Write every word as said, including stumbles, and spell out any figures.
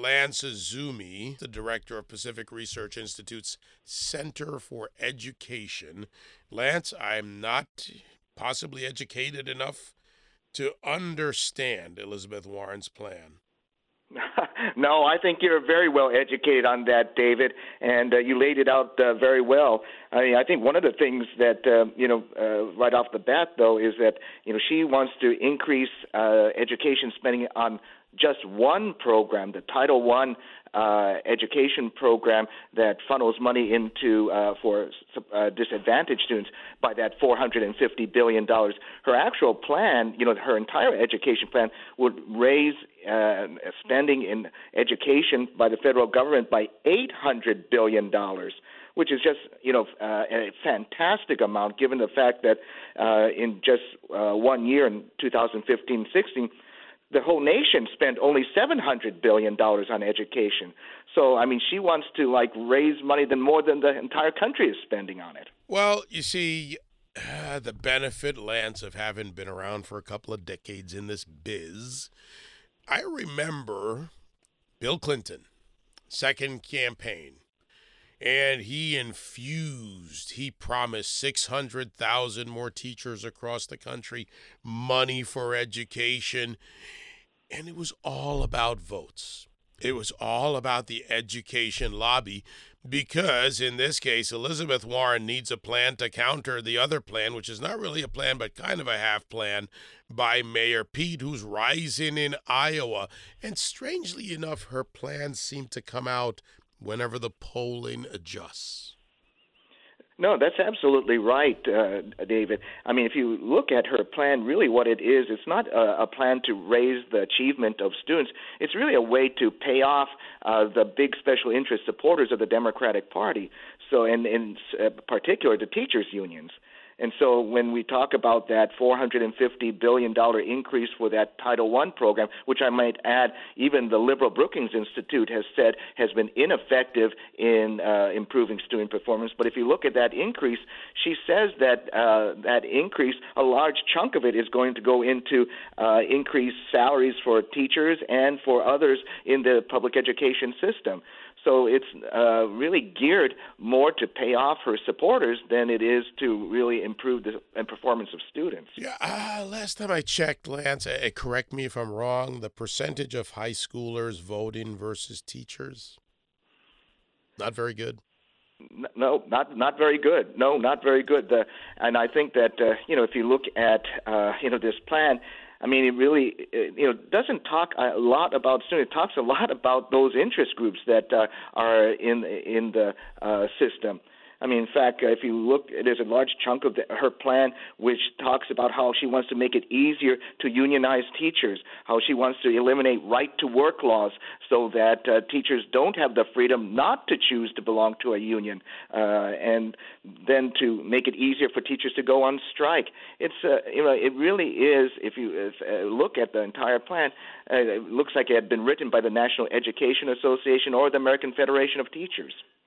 Lance Azumi, the director of Pacific Research Institute's Center for Education. Lance, I'm not possibly educated enough to understand Elizabeth Warren's plan. No, I think you're very well educated on that, David, and uh, you laid it out uh, very well. I mean, I think one of the things that, uh, you know, uh, right off the bat, though, is that, you know, she wants to increase uh, education spending on just one program, the Title One uh, education program that funnels money into uh, for uh, disadvantaged students by that four hundred fifty billion dollars. Her actual plan, you know, her entire education plan would raise uh, spending in education by the federal government by eight hundred billion dollars. Which is just, you know, uh, a fantastic amount given the fact that uh, in just uh, one year, in two thousand fifteen sixteen, the whole nation spent only seven hundred billion dollars on education. So, I mean, she wants to, like, raise money than more than the entire country is spending on it. Well, you see, uh, the benefit, Lance, of having been around for a couple of decades in this biz, I remember Bill Clinton, second campaign, and he infused, he promised six hundred thousand more teachers across the country, money for education, and it was all about votes. It was all about the education lobby because, in this case, Elizabeth Warren needs a plan to counter the other plan, which is not really a plan but kind of a half plan, by Mayor Pete, who's rising in Iowa. And strangely enough, her plans seem to come out whenever the polling adjusts. No, that's absolutely right, uh, David. I mean, if you look at her plan, really what it is, it's not a, a plan to raise the achievement of students. It's really a way to pay off uh, the big special interest supporters of the Democratic Party, so in, in uh, particular the teachers' unions. And so when we talk about that four hundred fifty billion dollars increase for that Title One program, which I might add, even the liberal Brookings Institute has said has been ineffective in uh, improving student performance. But if you look at that increase, she says that uh, that increase, a large chunk of it is going to go into uh, increased salaries for teachers and for others in the public education system. So it's uh, really geared more to pay off her supporters than it is to really improve the performance of students. Yeah, uh, last time I checked, Lance, uh, correct me if I'm wrong, the percentage of high schoolers voting versus teachers, not very good. No, not not very good. No, not very good. The, and I think that uh, you know, if you look at uh, you know this plan, I mean, it really, you know, doesn't talk a lot about students. It talks a lot about those interest groups that uh, are in in the uh, system. I mean, in fact, if you look, there's a large chunk of the, her plan which talks about how she wants to make it easier to unionize teachers, how she wants to eliminate right-to-work laws so that uh, teachers don't have the freedom not to choose to belong to a union, uh, and then to make it easier for teachers to go on strike. It's, uh, you know, it really is, if you uh, look at the entire plan, uh, it looks like it had been written by the National Education Association or the American Federation of Teachers.